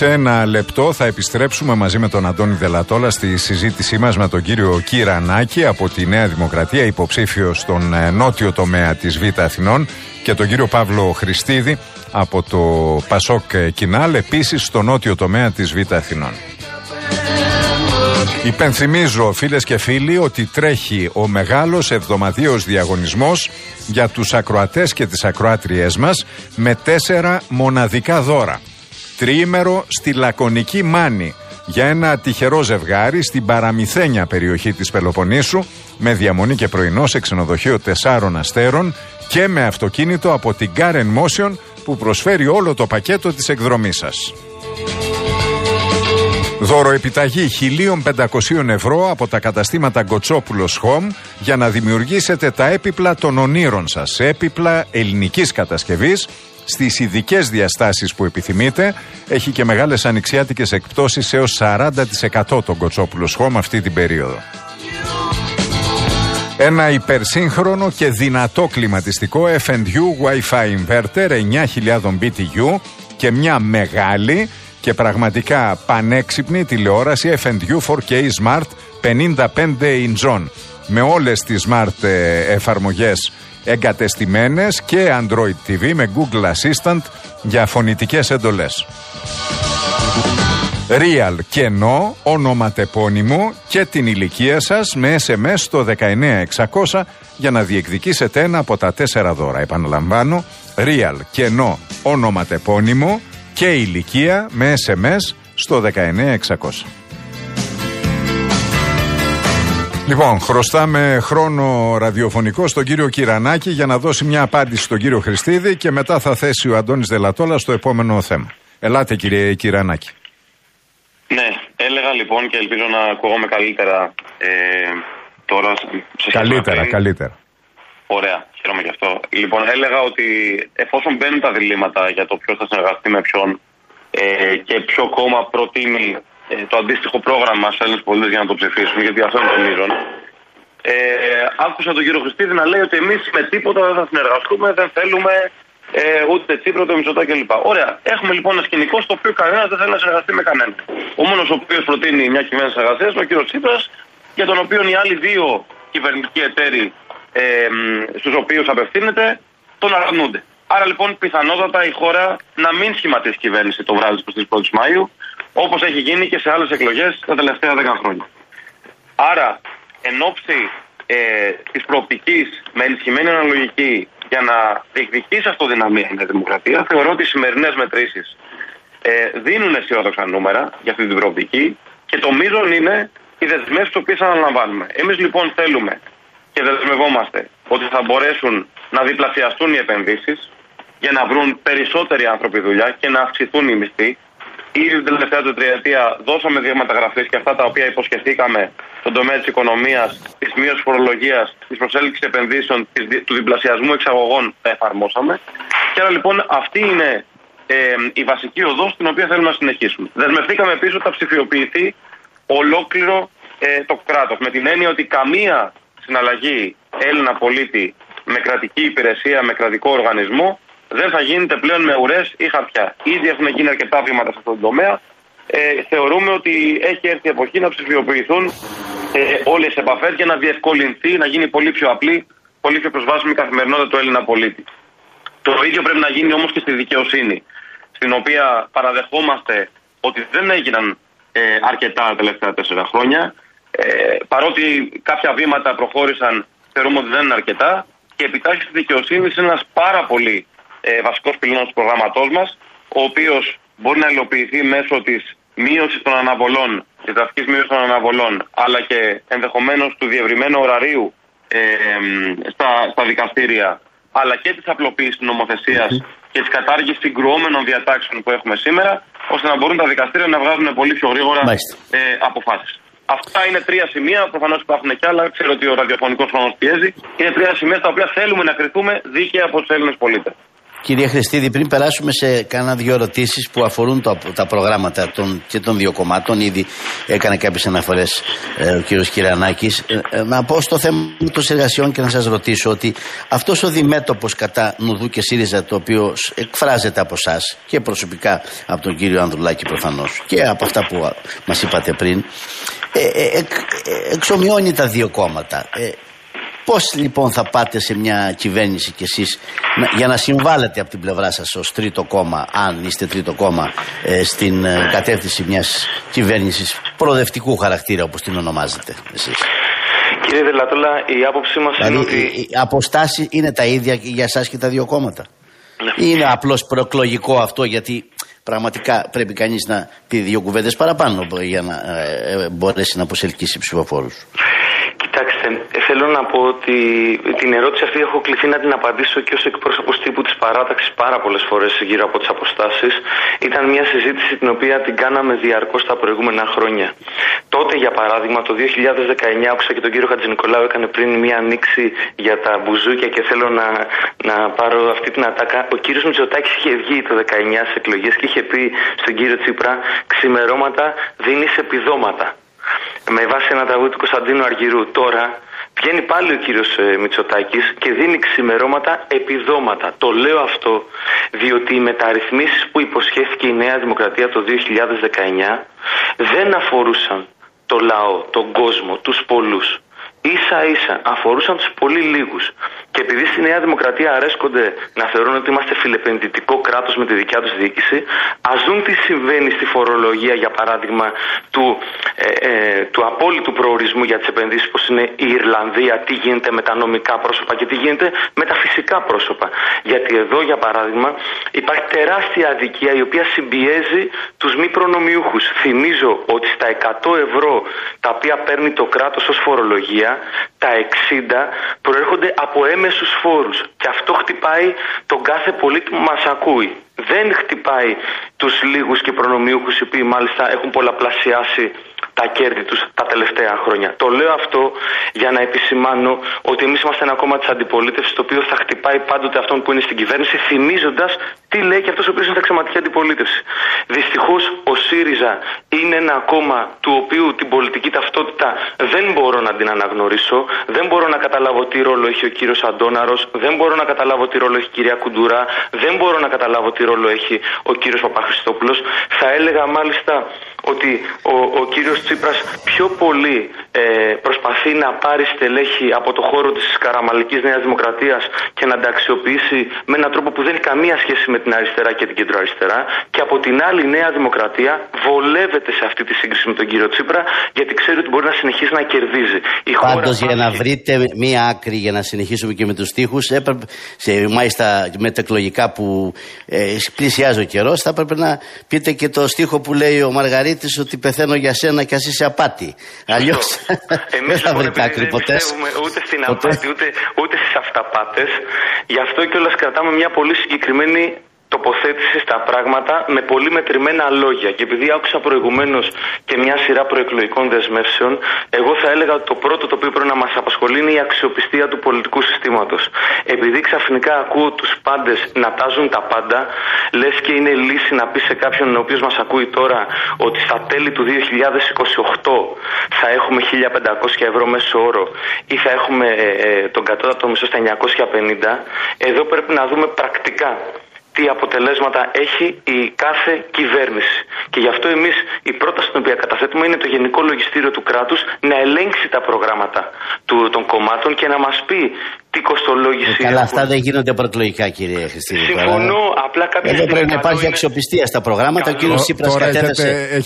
Σε ένα λεπτό θα επιστρέψουμε μαζί με τον Αντώνη Δελατόλα στη συζήτησή μας με τον κύριο Κυρανάκη από τη Νέα Δημοκρατία, υποψήφιο στον νότιο τομέα της Β' Αθηνών, και τον κύριο Παύλο Χριστίδη από το Πασόκ Κινάλ, επίσης στο νότιο τομέα της Β' Αθηνών. Υπενθυμίζω, φίλες και φίλοι, ότι τρέχει ο μεγάλος εβδομαδιαίος διαγωνισμός για τους ακροατές και τις ακροάτριές μας με 4 μοναδικά δώρα. Τριήμερο στη Λακωνική Μάνη για ένα τυχερό ζευγάρι στην παραμυθένια περιοχή της Πελοποννήσου, με διαμονή και πρωινό σε ξενοδοχείο 4 αστέρων και με αυτοκίνητο από την Car & Motion, που προσφέρει όλο το πακέτο της εκδρομής σας. Δωροεπιταγή 1.500 ευρώ από τα καταστήματα Γκοτσόπουλος Home για να δημιουργήσετε τα έπιπλα των ονείρων σας. Έπιπλα ελληνικής κατασκευής στις ειδικές διαστάσεις που επιθυμείτε. Έχει και μεγάλες ανοιξιάτικες εκπτώσεις έως 40% το Γκοτσόπουλος Home αυτή την περίοδο. Ένα υπερσύγχρονο και δυνατό κλιματιστικό F&U Wi-Fi inverter 9.000 BTU και μια μεγάλη και πραγματικά πανέξυπνη τηλεόραση F&U 4K Smart 55 inch με όλες τις smart εφαρμογές εγκατεστημένες και Android TV με Google Assistant για φωνητικές εντολές. Real κενό, ονοματεπώνυμο και την ηλικία σας με SMS στο 19600 για να διεκδικήσετε ένα από τα 4 δώρα. Επαναλαμβάνω, Real κενό, ονοματεπώνυμο και ηλικία με SMS στο 19600. Λοιπόν, χρωστάμε χρόνο ραδιοφωνικό στον κύριο Κυρανάκη για να δώσει μια απάντηση στον κύριο Χριστίδη και μετά θα θέσει ο Αντώνης Δελατόλα στο επόμενο θέμα. Ελάτε, κύριε Κυρανάκη. Ναι, έλεγα λοιπόν και ελπίζω να ακούγομαι καλύτερα τώρα. Καλύτερα. Ωραία, χαίρομαι γι' αυτό. Λοιπόν, έλεγα ότι εφόσον μπαίνουν τα διλήμματα για το ποιος θα συνεργαστεί με ποιον και ποιο κόμμα προτείνει το αντίστοιχο πρόγραμμα σε Έλληνες πολίτες για να το ψηφίσουν, γιατί αυτό είναι το μείζον. Άκουσα τον κύριο Χριστίδη να λέει ότι εμείς με τίποτα δεν θα συνεργαστούμε, δεν θέλουμε ούτε Τσίπρα, ούτε Μητσοτάκη κλπ. Ωραία. Έχουμε λοιπόν ένα σκηνικό στο οποίο κανένας δεν θέλει να συνεργαστεί με κανέναν. Ο μόνος ο οποίος προτείνει μια κυβέρνηση εργασίας είναι ο κύριος Τσίπρας, για τον οποίο οι άλλοι 2 κυβερνητικοί εταίροι στους οποίους απευθύνεται τον αρνούνται. Άρα λοιπόν πιθανότατα η χώρα να μην σχηματίσει κυβέρνηση το βράδυ της 1ης Μαΐου, όπως έχει γίνει και σε άλλες εκλογές τα τελευταία 10 χρόνια. Άρα, εν ώψη της προοπτικής με ενισχυμένη αναλογική για να διεκδικήσει αυτοδυναμία η Νέα Δημοκρατία, θεωρώ ότι οι σημερινές μετρήσεις δίνουν αισιόδοξα νούμερα για αυτή την προοπτική και το μείζον είναι οι δεσμεύσεις τις οποίες αναλαμβάνουμε. Εμείς λοιπόν θέλουμε και δεσμευόμαστε ότι θα μπορέσουν να διπλασιαστούν οι επενδύσεις για να βρουν περισσότεροι άνθρωποι δουλειά και να αυξηθούν οι μισθοί. Ήδη την τελευταία τετραετία δώσαμε δείγματα γραφής και αυτά τα οποία υποσχεθήκαμε στον τομέα της οικονομίας, της μείωσης φορολογίας, της προσέλκυσης επενδύσεων, του διπλασιασμού εξαγωγών τα εφαρμόσαμε. Και άρα λοιπόν αυτή είναι η βασική οδός την οποία θέλουμε να συνεχίσουμε. Δεσμευτήκαμε επίσης ότι θα ψηφιοποιηθεί ολόκληρο το κράτος, με την έννοια ότι καμία συναλλαγή Έλληνα πολίτη με κρατική υπηρεσία, με κρατικό οργανισμό δεν θα γίνεται πλέον με ουρές ή χαρτιά. Ήδη έχουν γίνει αρκετά βήματα σε αυτόν τον τομέα. Θεωρούμε ότι έχει έρθει η εποχή να ψηφιοποιηθούν όλες οι επαφές για να διευκολυνθεί, να γίνει πολύ πιο απλή, πολύ πιο προσβάσιμη καθημερινότητα του Έλληνα πολίτη. Το ίδιο πρέπει να γίνει όμως και στη δικαιοσύνη, στην οποία παραδεχόμαστε ότι δεν έγιναν αρκετά τα τελευταία 4 χρόνια. Παρότι κάποια βήματα προχώρησαν, θεωρούμε ότι δεν είναι αρκετά, και η επιτάχυνση της δικαιοσύνης είναι ένας πάρα πολύ βασικός πυλώνας του προγράμματός μας, ο οποίος μπορεί να υλοποιηθεί μέσω της μείωσης των αναβολών, της δραστικής μείωσης των αναβολών, αλλά και ενδεχομένως του διευρυμένου ωραρίου στα δικαστήρια, αλλά και της απλοποίησης της νομοθεσίας και της κατάργησης συγκρουόμενων διατάξεων που έχουμε σήμερα, ώστε να μπορούν τα δικαστήρια να βγάζουν πολύ πιο γρήγορα αποφάσεις. Αυτά είναι 3 σημεία, προφανώς υπάρχουν και άλλα, ξέρω ότι ο ραδιοφωνικός χρόνος πιέζει. Είναι 3 σημεία στα οποία θέλουμε να κριθούμε δίκαια από τους Έλληνες πολίτες. Κύριε Χριστίδη, πριν περάσουμε σε κάνα δύο ερωτήσεις που αφορούν τα προγράμματα και των δύο κομμάτων, ήδη έκανε κάποιες αναφορές ο κύριος Κυρανάκης, να πω στο θέμα των εργασιών και να σας ρωτήσω ότι αυτός ο διμέτωπος κατά Νουδού και ΣΥΡΙΖΑ, το οποίο εκφράζεται από εσάς και προσωπικά από τον κύριο Ανδρουλάκη προφανώς και από αυτά που μας είπατε πριν, εξομοιώνει τα δύο κόμματα. Πώς λοιπόν θα πάτε σε μια κυβέρνηση κι εσείς για να συμβάλλετε από την πλευρά σας ως τρίτο κόμμα, αν είστε τρίτο κόμμα, στην κατεύθυνση μιας κυβέρνησης προοδευτικού χαρακτήρα, όπως την ονομάζετε εσείς? Κύριε Δελατόλα, η άποψή μας είναι ότι οι αποστάσεις είναι τα ίδια για εσάς και τα δύο κόμματα? Ή είναι απλώς προεκλογικό αυτό, γιατί πραγματικά πρέπει κανείς να πει δύο κουβέντες παραπάνω για να μπορέσει να προσελκύσει ψηφοφόρους? Κοιτάξτε, θέλω να πω ότι την ερώτηση αυτή έχω κληθεί να την απαντήσω και ως εκπρόσωπος τύπου της παράταξης πάρα πολλές φορές γύρω από τις αποστάσεις. Ήταν μια συζήτηση την οποία την κάναμε διαρκώς τα προηγούμενα χρόνια. Τότε, για παράδειγμα, το 2019, άκουσα και τον κύριο Χατζηνικολάου έκανε πριν μια ανοίξη για τα μπουζούκια και θέλω να πάρω αυτή την ατάκα. Ο κύριος Μητσοτάκης είχε βγει το 19 στις εκλογές και είχε πει στον κύριο Τσίπρα, ξημερώματα δίνεις επιδόματα. Με βάση ένα τραγούδι του Κωνσταντίνου Αργυρού. Τώρα βγαίνει πάλι ο κύριος Μητσοτάκης και δίνει ξημερώματα επιδόματα. Το λέω αυτό διότι οι μεταρρυθμίσεις που υποσχέθηκε η Νέα Δημοκρατία το 2019 δεν αφορούσαν το λαό, τον κόσμο, τους πολλούς. Ίσα ίσα αφορούσαν τους πολύ λίγους. Και επειδή στη Νέα Δημοκρατία αρέσκονται να θεωρούν ότι είμαστε φιλεπενδυτικό κράτος με τη δικιά τους διοίκηση, ας δουν τι συμβαίνει στη φορολογία, για παράδειγμα, του απόλυτου προορισμού για τις επενδύσεις, όπως είναι η Ιρλανδία, τι γίνεται με τα νομικά πρόσωπα και τι γίνεται με τα φυσικά πρόσωπα. Γιατί εδώ, για παράδειγμα, υπάρχει τεράστια αδικία η οποία συμπιέζει τους μη προνομιούχους. Θυμίζω ότι στα 100 ευρώ τα οποία παίρνει το κράτος ως φορολογία, τα 60 προέρχονται από έμεσους φόρους. Και αυτό χτυπάει τον κάθε πολίτη που μας ακούει. Δεν χτυπάει τους λίγους και προνομιούχους, οι οποίοι μάλιστα έχουν πολλαπλασιάσει τα κέρδη τους τα τελευταία χρόνια. Το λέω αυτό για να επισημάνω ότι εμείς είμαστε ένα κόμμα της αντιπολίτευσης, το οποίο θα χτυπάει πάντοτε αυτόν που είναι στην κυβέρνηση, θυμίζοντας τι λέει και αυτός ο οποίος είναι στα αξιωματική αντιπολίτευση. Δυστυχώς ο ΣΥΡΙΖΑ είναι ένα κόμμα του οποίου την πολιτική ταυτότητα δεν μπορώ να την αναγνωρίσω, δεν μπορώ να καταλάβω τι ρόλο έχει ο κύριος Αντώναρος, δεν μπορώ να καταλάβω τι ρόλο έχει η κυρία Κουντουρά, δεν μπορώ να καταλάβω τι ρόλο έχει ο κύριος Παπαχριστόπουλος. Θα έλεγα μάλιστα ότι ο κύριος Τσίπρας πιο πολύ προσπαθεί να πάρει στελέχη από το χώρο της καραμαλικής Νέας Δημοκρατίας και να τα αξιοποιήσει με έναν τρόπο που δεν έχει καμία σχέση με την αριστερά και την κεντροαριστερά, και από την άλλη η Νέα Δημοκρατία βολεύεται σε αυτή τη σύγκριση με τον κύριο Τσίπρα, γιατί ξέρει ότι μπορεί να συνεχίσει να κερδίζει. Πάντως, για να βρείτε μία άκρη, για να συνεχίσουμε και με τους στίχους, έπρεπε, μάλιστα μετεκλογικά που πλησιάζει ο καιρός, θα έπρεπε να πείτε και το στίχο που λέει ο Μαργαρίτης, ότι πεθαίνω για σένα κι ας είσαι απάτη. Αλλιώς δεν θα βρείτε άκρη ποτέ. Δεν πιστεύουμε ούτε στην απάτη ούτε στις αυταπάτες. Γι' αυτό κιόλας κρατάμε μια πολύ συγκεκριμένη τοποθέτηση στα πράγματα με πολύ μετρημένα λόγια. Και επειδή άκουσα προηγουμένως και μια σειρά προεκλογικών δεσμεύσεων, εγώ θα έλεγα ότι το πρώτο το οποίο πρέπει να μας απασχολεί είναι η αξιοπιστία του πολιτικού συστήματος. Επειδή ξαφνικά ακούω τους πάντες να τάζουν τα πάντα, λες και είναι λύση να πει σε κάποιον ο οποίος μας ακούει τώρα ότι στα τέλη του 2028 θα έχουμε 1.500 ευρώ μέσο όρο ή θα έχουμε τον κατώτατο μισθό στα 950. Εδώ πρέπει να δούμε πρακτικά τι αποτελέσματα έχει η κάθε κυβέρνηση. Και γι' αυτό εμείς η πρόταση την οποία καταθέτουμε είναι το Γενικό Λογιστήριο του κράτους να ελέγξει τα προγράμματα των κομμάτων και να μας πει τι κοστολόγηση. Καλά, αυτά δεν γίνονται προεκλογικά, κύριε Χριστίδη. Συμφωνώ, απλά κάποια στιγμή. Εδώ πρέπει να υπάρχει αξιοπιστία στα προγράμματα. Ο κύριος Τσίπρας κατέθεσε.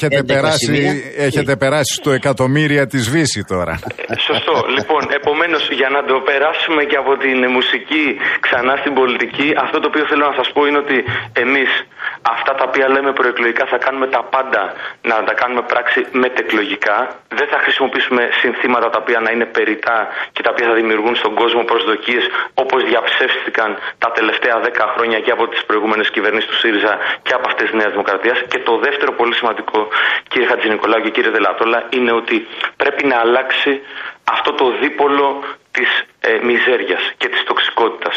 Έχετε περάσει στο εκατομμύρια της Βύση τώρα. Σωστό. Λοιπόν, επομένως, για να το περάσουμε και από την μουσική ξανά στην πολιτική, αυτό το οποίο θέλω να σας πω είναι ότι εμείς αυτά τα οποία λέμε προεκλογικά θα κάνουμε τα πάντα να τα κάνουμε πράξη μετεκλογικά. Δεν θα χρησιμοποιήσουμε συνθήματα τα οποία να είναι περιττά και τα οποία θα δημιουργούν στον κόσμο προσδοκίες, όπως διαψεύστηκαν τα τελευταία 10 χρόνια και από τις προηγούμενες κυβερνήσεις του ΣΥΡΙΖΑ και από αυτές της Νέας Δημοκρατίας. Και το δεύτερο πολύ σημαντικό, κύριε Χατζηνικολάου και κύριε Δελατόλα, είναι ότι πρέπει να αλλάξει αυτό το δίπολο της μιζέριας και της τοξικότητας.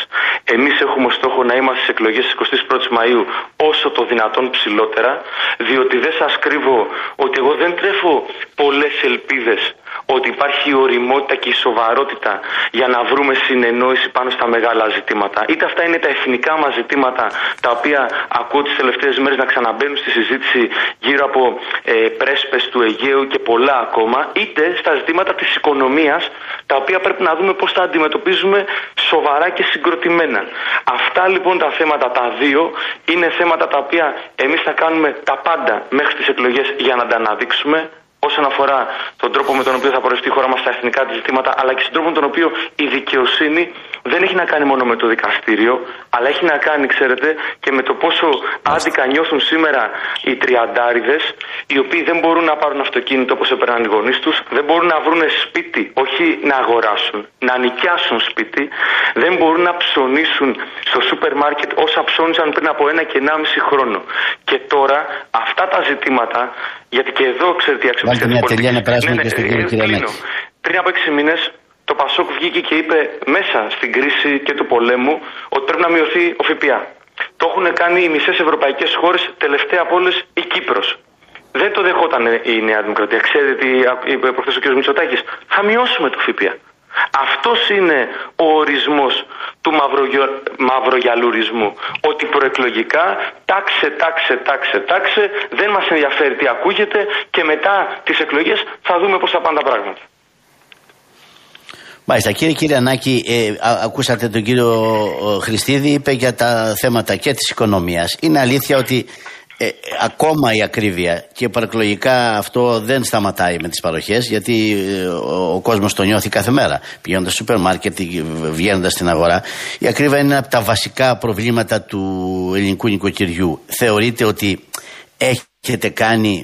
Εμείς έχουμε στόχο να είμαστε στις εκλογές της 21ης Μαΐου όσο το δυνατόν ψηλότερα, διότι δεν σας κρύβω ότι εγώ δεν τρέφω πολλές ελπίδες ότι υπάρχει η ωριμότητα και η σοβαρότητα για να βρούμε συνεννόηση πάνω στα μεγάλα ζητήματα. Είτε αυτά είναι τα εθνικά μας ζητήματα, τα οποία ακούω τις τελευταίες μέρες να ξαναμπαίνουν στη συζήτηση γύρω από πρέσπες του Αιγαίου και πολλά ακόμα, είτε στα ζητήματα της οικονομίας, τα οποία πρέπει να δούμε πώς θα αντιμετωπίζουμε σοβαρά και συγκροτημένα. Αυτά λοιπόν τα θέματα, τα δύο, είναι θέματα τα οποία εμείς θα κάνουμε τα πάντα μέχρι τις εκλογές για να τα αναδείξουμε, όσον αφορά τον τρόπο με τον οποίο θα πορευτεί η χώρα μας στα εθνικά της ζητήματα, αλλά και στον τρόπο με τον οποίο η δικαιοσύνη δεν έχει να κάνει μόνο με το δικαστήριο, αλλά έχει να κάνει, ξέρετε, και με το πόσο άδικα νιώθουν σήμερα οι τριαντάριδες, οι οποίοι δεν μπορούν να πάρουν αυτοκίνητο όπως έπαιρναν οι γονείς τους, δεν μπορούν να βρουν σπίτι, όχι να αγοράσουν, να νοικιάσουν σπίτι, δεν μπορούν να ψωνίσουν στο σούπερ μάρκετ όσα ψώνισαν πριν από 1 και 1,5 χρόνο. Και τώρα αυτά τα ζητήματα, γιατί και εδώ ξέρετε η αξιοπιστία της πολιτικής... να περάσουμε και στον κύριο Κυρανάκη. Πριν από 6 μήνες το Πασόκ βγήκε και είπε μέσα στην κρίση και του πολέμου ότι πρέπει να μειωθεί ο ΦΠΑ. Το έχουν κάνει οι μισές ευρωπαϊκές χώρες, τελευταία από όλες η Κύπρος. Δεν το δεχόταν η Νέα Δημοκρατία. Ξέρετε τι είπε προχθές ο κ. Μητσοτάκης? Θα μειώσουμε το ΦΠΑ. Αυτός είναι ο ορισμός του μαυρογιαλουρισμού. Ότι προεκλογικά τάξε, δεν μας ενδιαφέρει τι ακούγεται και μετά τις εκλογές θα δούμε πώς θα πάνε τα πράγματα. Μάλιστα, κύριε Κυρανάκη, ακούσατε τον κύριο Χριστίδη, είπε για τα θέματα και της οικονομίας. Είναι αλήθεια ότι ακόμα η ακρίβεια και παρακλογικά αυτό δεν σταματάει με τις παροχές, γιατί ο κόσμος το νιώθει κάθε μέρα πηγαίνοντας στο σούπερ μάρκετ, βγαίνοντας στην αγορά. Η ακρίβεια είναι από τα βασικά προβλήματα του ελληνικού νοικοκυριού. Θεωρείτε ότι έχετε κάνει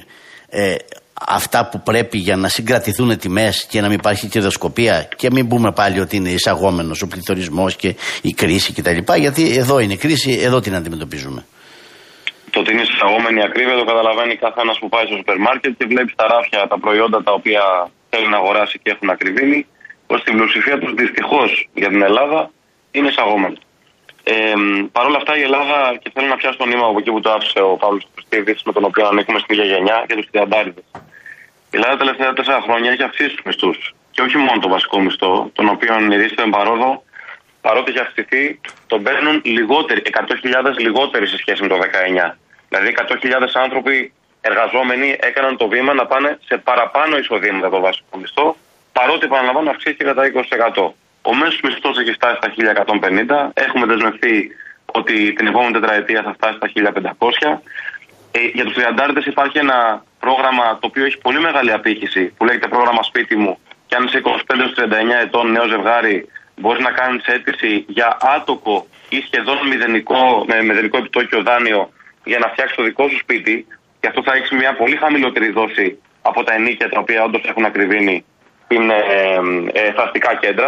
αυτά που πρέπει για να συγκρατηθούν τιμές και να μην υπάρχει κερδοσκοπία, και μην πούμε πάλι ότι είναι εισαγόμενος ο πληθωρισμός και η κρίση κτλ, γιατί εδώ είναι η κρίση, εδώ την αντιμετωπίζουμε. Το ότι είναι εισαγόμενη ακρίβεια το καταλαβαίνει καθένας που πάει στο σούπερ μάρκετ και βλέπει στα ράφια τα προϊόντα τα οποία θέλει να αγοράσει και έχουν ακριβήνει, πως στην πλειοψηφία τους δυστυχώς για την Ελλάδα είναι εισαγόμενη. Παρ' όλα αυτά η Ελλάδα, και θέλω να πιάσω το νήμα από εκεί που το άφησε ο Παύλος Χριστίδης, με τον οποίο ανήκουμε στην ίδια γενιά, και τους τριαντάριδες. Η Ελλάδα τα τελευταία 4 χρόνια έχει αυξήσει τους μισθούς. Και όχι μόνο το βασικό μισθό, τον οποίο ηρίστηκε με παρόδο, παρότι έχει αυξηθεί, τον παίρνουν λιγότεροι, 100.000 λιγότεροι σε σχέση με το 19. Δηλαδή 100.000 άνθρωποι εργαζόμενοι έκαναν το βήμα να πάνε σε παραπάνω εισοδήματα το βασικό μισθό, παρότι επαναλαμβάνω αυξήθηκε κατά 20%. Ο μέσος μισθός έχει φτάσει στα 1.150, έχουμε δεσμευτεί ότι την επόμενη τετραετία θα φτάσει στα 1.500. Για τους τριαντάριδες υπάρχει ένα πρόγραμμα το οποίο έχει πολύ μεγάλη απήχηση, που λέγεται πρόγραμμα Σπίτι μου, και αν είσαι 25-39 ετών νέο ζευγάρι, μπορείς να κάνεις αίτηση για άτοκο ή σχεδόν μηδενικό επιτόκιο δάνειο για να φτιάξεις το δικό σου σπίτι, και αυτό θα έχει μια πολύ χαμηλότερη δόση από τα ενίκια τα οποία όντως έχουν ακριβήνει στα αστικά κέντρα.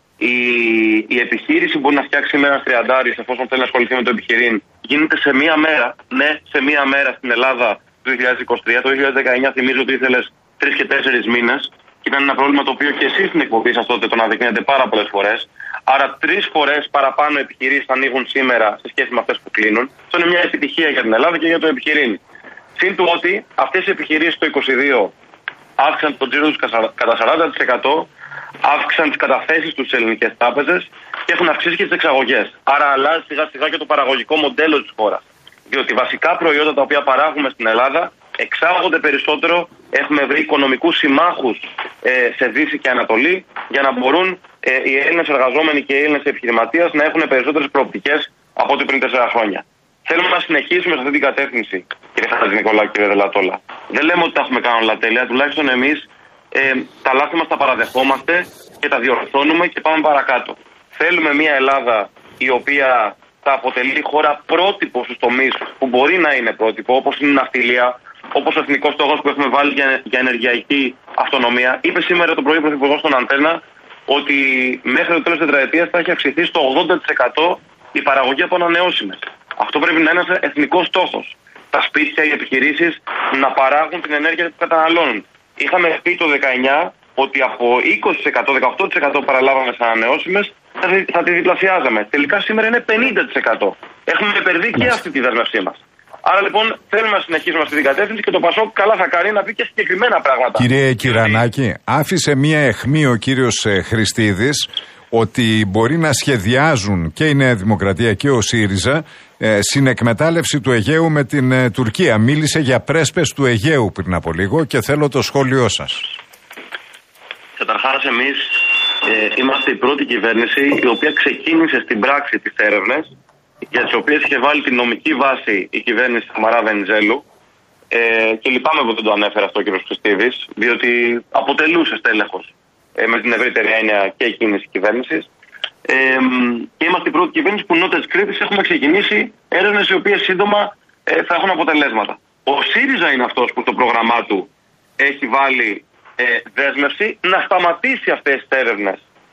Η επιχείρηση μπορεί να φτιάξει με ένας τριαντάρης, εφόσον θέλει να ασχοληθεί με το επιχειρήν, γίνεται σε μία μέρα. Ναι, σε μία μέρα στην Ελλάδα το 2023. Το 2019 θυμίζω ότι ήθελες 3 και 4 μήνες. Και ήταν ένα πρόβλημα το οποίο και εσείς στην εκπομπή σας τότε τον αναδεικνύετε πάρα πολλές φορές. Άρα 3 φορές παραπάνω επιχειρήσεις ανοίγουν σήμερα σε σχέση με αυτές που κλείνουν. Αυτό είναι μια επιτυχία για την Ελλάδα και για το επιχειρήν. Συν του ότι αυτές οι επιχειρήσεις το 2022 αύξησαν τον τζίρο τους κατά 40%, αύξησαν τις καταθέσεις τους στις ελληνικές τράπεζες και έχουν αυξήσει και τις εξαγωγές. Άρα αλλάζει σιγά σιγά και το παραγωγικό μοντέλο της χώρας. Διότι βασικά προϊόντα τα οποία παράγουμε στην Ελλάδα εξάγονται περισσότερο, έχουμε βρει οικονομικούς συμμάχους σε Δύση και Ανατολή, για να μπορούν οι Έλληνες εργαζόμενοι και οι Έλληνες επιχειρηματίες να έχουν περισσότερες προοπτικές από ό,τι πριν 4 χρόνια. Θέλουμε να συνεχίσουμε σε αυτή την κατεύθυνση, κύριε Χατζηνικολάου και κύριε Δελατόλα. Δεν λέμε ότι τα έχουμε κάνει όλα τέλεια, τουλάχιστον εμείς τα λάθη μας τα παραδεχόμαστε και τα διορθώνουμε και πάμε παρακάτω. Θέλουμε μια Ελλάδα η οποία θα αποτελεί χώρα πρότυπο στους τομείς που μπορεί να είναι πρότυπο, όπως είναι η ναυτιλία, όπως ο εθνικός στόχος που έχουμε βάλει για ενεργειακή αυτονομία. Είπε σήμερα το πρωί ο Πρωθυπουργός στον Αντένα ότι μέχρι το τέλος της τετραετίας θα έχει αυξηθεί στο 80% η παραγωγή από ανανεώσιμες. Αυτό πρέπει να είναι ένας εθνικός στόχος. Τα σπίτια, οι επιχειρήσεις να παράγουν την ενέργεια που καταναλώνουν. Είχαμε πει το 19 ότι από 20%, 18% παραλάβαμε σε ανανεώσιμες, θα τη διπλασιάζαμε. Τελικά σήμερα είναι 50%. Έχουμε υπερβεί και αυτή τη δέσμευσή μας. Άρα λοιπόν θέλουμε να συνεχίσουμε αυτή την κατεύθυνση και το ΠΑΣΟΚ καλά θα κάνει να πει και συγκεκριμένα πράγματα. Κύριε Κυρανάκη, άφησε μία αιχμή ο κύριος Χριστίδης ότι μπορεί να σχεδιάζουν και η Νέα Δημοκρατία και ο ΣΥΡΙΖΑ συνεκμετάλλευση του Αιγαίου με την Τουρκία. Μίλησε για πρέσπες του Αιγαίου πριν από λίγο και θέλω το σχόλιο σας. Καταρχάς εμείς είμαστε η πρώτη κυβέρνηση η οποία ξεκίνησε στην πράξη τις έρευνες για τις οποίες είχε βάλει την νομική βάση η κυβέρνηση Σαμαρά Βενιζέλου και λυπάμαι που δεν το ανέφερε αυτό ο κ. Χριστίδης, διότι αποτελούσε στέλεχος με την ευρύτερη έννοια και εκείνης της κυβέρνησης και είμαστε η πρώτη κυβέρνηση που νότια της Κρήτης έχουμε ξεκινήσει έρευνες οι οποίες σύντομα θα έχουν αποτελέσματα. Ο ΣΥΡΙΖΑ είναι αυτός που στο πρόγραμμά του έχει βάλει δέσμευση να σταματήσει αυτές τις έρευνες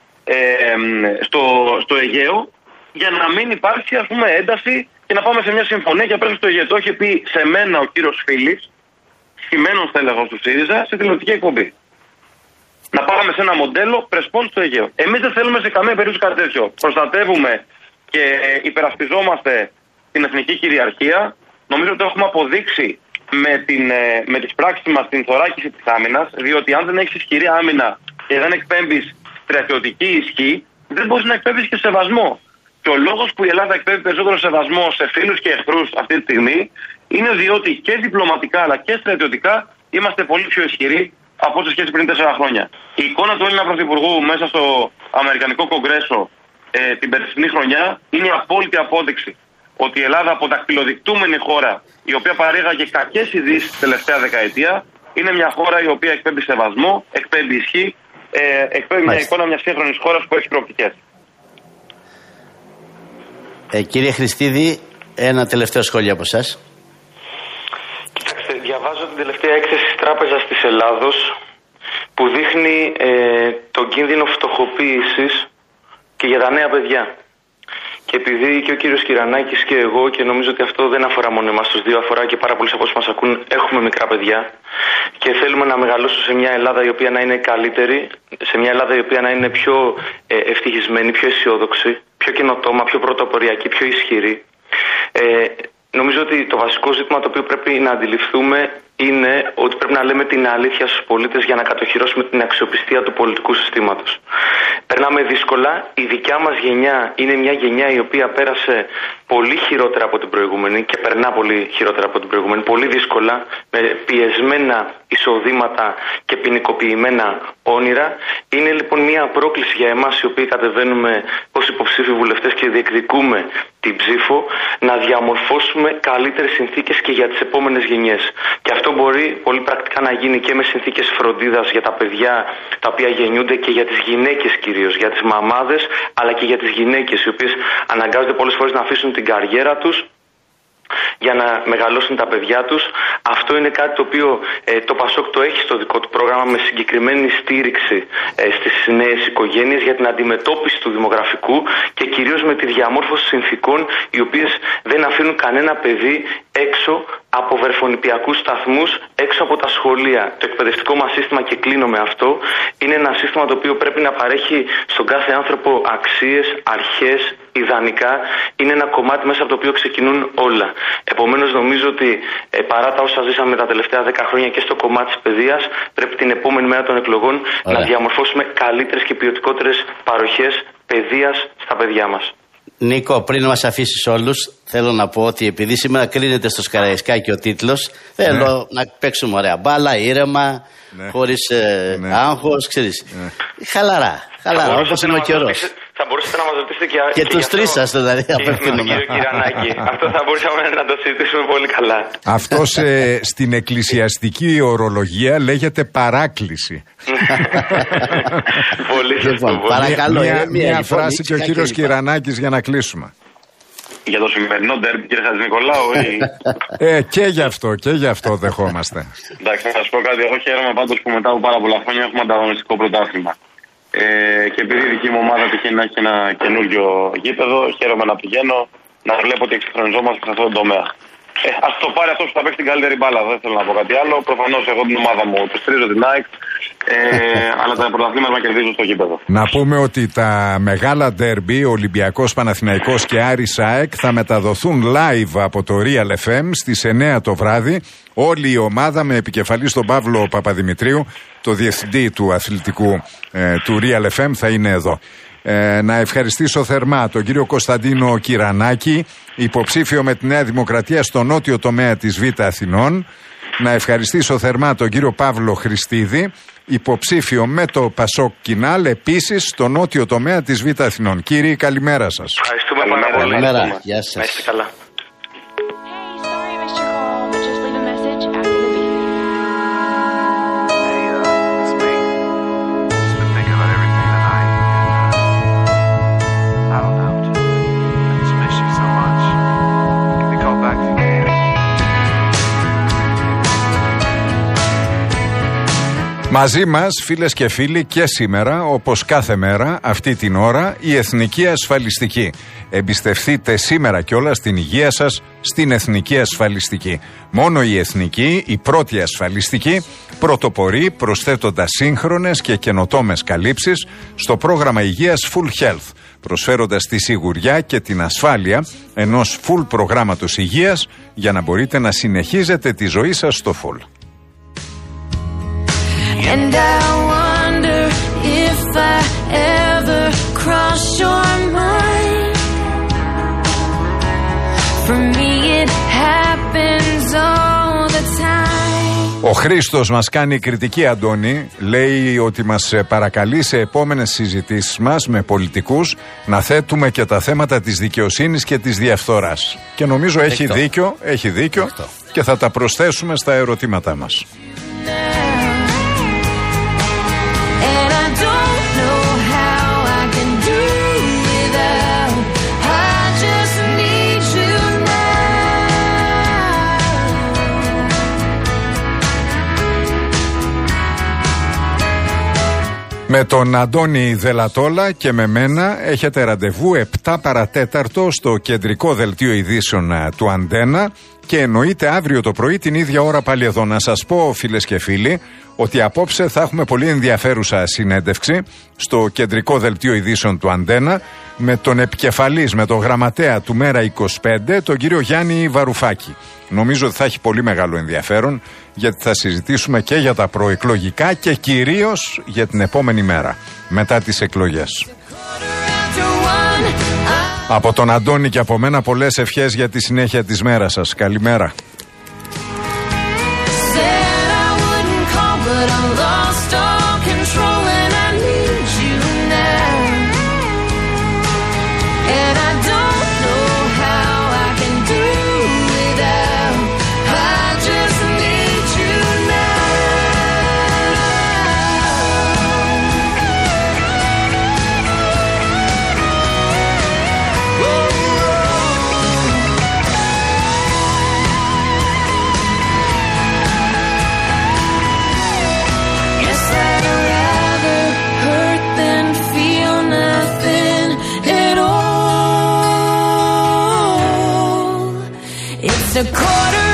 στο Αιγαίο για να μην υπάρχει ας πούμε ένταση και να πάμε σε μια συμφωνία για πρέσβη στο Αιγαίο. Το έχει πει σε μένα ο κύριος Φίλης, χειμένος στέλεχος του ΣΥΡΙΖΑ, σε τηλεοπτική εκπομπή. Να πάμε σε ένα μοντέλο πρεσπών στο Αιγαίο. Εμείς δεν θέλουμε σε καμία περίπτωση κάτι τέτοιο. Προστατεύουμε και υπερασπιζόμαστε την εθνική κυριαρχία. Νομίζω ότι το έχουμε αποδείξει με τις πράξεις μας την θωράκιση της άμυνας, διότι αν δεν έχεις ισχυρή άμυνα και δεν εκπέμπεις στρατιωτική ισχύ, δεν μπορείς να εκπέμπεις και σεβασμό. Και ο λόγος που η Ελλάδα εκπέμπει περισσότερο σεβασμό σε φίλους και εχθρούς αυτή τη στιγμή είναι διότι και διπλωματικά αλλά και στρατιωτικά είμαστε πολύ πιο ισχυροί από όσο σχέση πριν 4 χρόνια. Η εικόνα του Έλληνα Πρωθυπουργού μέσα στο Αμερικανικό Κογκρέσο την περσινή χρονιά είναι η απόλυτη απόδειξη ότι η Ελλάδα από δακτυλοδεικτούμενη χώρα η οποία παρήγαγε κακές ειδήσεις την τελευταία δεκαετία είναι μια χώρα η οποία εκπέμπει σεβασμό, εκπέμπει ισχύ, εκπέμπει μια εικόνα μιας σύγχρονης χώρας που έχει προοπτικές. Κύριε Χριστίδη, ένα τελευταίο σχόλιο από εσάς. Κοιτάξτε, διαβάζω την τελευταία έκθεση της Τράπεζας της Ελλάδος που δείχνει τον κίνδυνο φτωχοποίησης και για τα νέα παιδιά. Και επειδή και ο κύριος Κυρανάκης και εγώ, και νομίζω ότι αυτό δεν αφορά μόνο εμάς τους δύο, αφορά και πάρα πολλούς από όσους μας ακούν, έχουμε μικρά παιδιά και θέλουμε να μεγαλώσουν σε μια Ελλάδα η οποία να είναι καλύτερη, σε μια Ελλάδα η οποία να είναι πιο ευτυχισμένη, πιο αισιόδοξη, πιο καινοτόμα, πιο πρωτοποριακή, πιο ισχυρή. Νομίζω ότι το βασικό ζήτημα το οποίο πρέπει να αντιληφθούμε είναι ότι πρέπει να λέμε την αλήθεια στους πολίτες για να κατοχυρώσουμε την αξιοπιστία του πολιτικού συστήματος. Περνάμε δύσκολα. Η δικιά μας γενιά είναι μια γενιά η οποία πέρασε πολύ χειρότερα από την προηγούμενη και περνά πολύ χειρότερα από την προηγούμενη. Πολύ δύσκολα, με πιεσμένα εισοδήματα και ποινικοποιημένα όνειρα. Είναι λοιπόν μια πρόκληση για εμάς οι οποίοι κατεβαίνουμε ως υποψήφιοι βουλευτές και διεκδικούμε την ψήφο να διαμορφώσουμε καλύτερες συνθήκες και για τις επόμενες γενιές. Και αυτό μπορεί πολύ πρακτικά να γίνει και με συνθήκες φροντίδας για τα παιδιά τα οποία γεννιούνται και για τις γυναίκες κυρίως, για τις μαμάδες αλλά και για τις γυναίκες οι οποίες αναγκάζονται πολλές φορές να αφήσουν την καριέρα τους για να μεγαλώσουν τα παιδιά τους. Αυτό είναι κάτι το οποίο το ΠΑΣΟΚ το έχει στο δικό του πρόγραμμα με συγκεκριμένη στήριξη στις νέες οικογένειες για την αντιμετώπιση του δημογραφικού και κυρίως με τη διαμόρφωση συνθήκων οι οποίες δεν αφήνουν κανένα παιδί έξω από βερφονηπιακούς σταθμούς, έξω από τα σχολεία. Το εκπαιδευτικό μας σύστημα, και κλείνω με αυτό, είναι ένα σύστημα το οποίο πρέπει να παρέχει στον κάθε άνθρωπο αξίες, αρχές, ιδανικά. Είναι ένα κομμάτι μέσα από το οποίο ξεκινούν όλα. Επομένως νομίζω ότι παρά τα όσα ζήσαμε τα τελευταία 10 χρόνια και στο κομμάτι της παιδείας, πρέπει την επόμενη μέρα των εκλογών να διαμορφώσουμε καλύτερες και ποιοτικότερες παροχές παιδείας στα παιδιά μας. Νίκο, πριν μας αφήσεις όλους, θέλω να πω ότι επειδή σήμερα κρίνεται στο Σκαραϊσκάκι ο τίτλος, θέλω να παίξουμε ωραία μπάλα, ήρεμα, χωρίς άγχος, ξέρεις. Χαλαρά, όπως είναι ο καιρός. Θα μπορούσατε να μας ρωτήσετε και τους τρεις σας δηλαδή απευθύνομαι. Κύριο Κυρανάκη, αυτό θα μπορούσαμε να το συζητήσουμε πολύ καλά. Αυτό στην εκκλησιαστική ορολογία λέγεται παράκληση. Πολύ σωστό. Παρακαλώ, μια φράση και ο κύριος Κυρανάκης για να κλείσουμε. Για το σημερινό ντέρμπι, κύριε Χατζηνικολάου, και γι' αυτό δεχόμαστε. Εντάξει, θα σας πω κάτι. Εγώ χαίρομαι πάντως που μετά από πάρα πολλά χρόνια έχουμε ανταγωνιστικό πρωτάθλημα. Και επειδή η δική μου ομάδα τυχαίνει να έχει ένα καινούριο γήπεδο, χαίρομαι να πηγαίνω, να βλέπω ότι εξυγχρονιζόμαστε σε αυτόν τον τομέα. Ας το πάρει αυτό που θα παίξει την καλύτερη μπάλα. Δεν θέλω να πω κάτι άλλο. Προφανώς εγώ την ομάδα μου του στηρίζω την ΑΕΚ. Αλλά τα πρωταθλήματα να κερδίζουν στο γήπεδο. Να πούμε ότι τα μεγάλα ντέρμπι, Ολυμπιακός, Παναθηναϊκός και Άρης ΑΕΚ, θα μεταδοθούν live από το Real FM στις 9 το βράδυ. Όλη η ομάδα με επικεφαλή τον Παύλο Παπαδημητρίου, το διευθυντή του αθλητικού του Real FM, θα είναι εδώ. Να ευχαριστήσω θερμά τον κύριο Κωνσταντίνο Κυρανάκη, υποψήφιο με τη Νέα Δημοκρατία στο νότιο τομέα της Β' Αθηνών. Να ευχαριστήσω θερμά τον κύριο Παύλο Χριστίδη, υποψήφιο με το Πασόκ Κινάλ, επίσης στο νότιο τομέα της Β' Αθηνών. Κύριοι, καλημέρα σας. Ευχαριστούμε πάρα πολύ. Καλημέρα. Γεια σας. Να είστε καλά. Μαζί μας, φίλες και φίλοι, και σήμερα, όπως κάθε μέρα, αυτή την ώρα, η Εθνική Ασφαλιστική. Εμπιστευτείτε σήμερα κιόλας την υγεία σας στην Εθνική Ασφαλιστική. Μόνο η Εθνική, η πρώτη ασφαλιστική, πρωτοπορεί προσθέτοντας σύγχρονες και καινοτόμες καλύψεις στο πρόγραμμα υγείας Full Health, προσφέροντας τη σιγουριά και την ασφάλεια ενός full προγράμματος υγείας για να μπορείτε να συνεχίζετε τη ζωή σας στο full. And I wonder if I ever cross your mind. For me it happens all the time. Ο Χρήστος μας κάνει κριτική, Αντώνη. Λέει ότι μας παρακαλεί σε επόμενες συζητήσεις μας με πολιτικούς να θέτουμε και τα θέματα της δικαιοσύνης και της διαφθοράς. Και νομίζω έχει δίκιο και θα τα προσθέσουμε στα ερωτήματά μας. Με τον Αντώνη Δελατόλα και με μένα έχετε ραντεβού 7 παρατέταρτο στο κεντρικό δελτίο ειδήσεων του Αντένα και εννοείται αύριο το πρωί την ίδια ώρα πάλι εδώ. Να σας πω, φίλες και φίλοι, ότι απόψε θα έχουμε πολύ ενδιαφέρουσα συνέντευξη στο κεντρικό δελτίο ειδήσεων του Αντένα με τον επικεφαλής, με τον γραμματέα του Μέρα 25, τον κύριο Γιάννη Βαρουφάκη. Νομίζω ότι θα έχει πολύ μεγάλο ενδιαφέρον, γιατί θα συζητήσουμε και για τα προεκλογικά και κυρίως για την επόμενη μέρα, μετά τις εκλογές. Από τον Αντώνη και από μένα πολλές ευχές για τη συνέχεια της μέρας σας. Καλημέρα. It's a quarter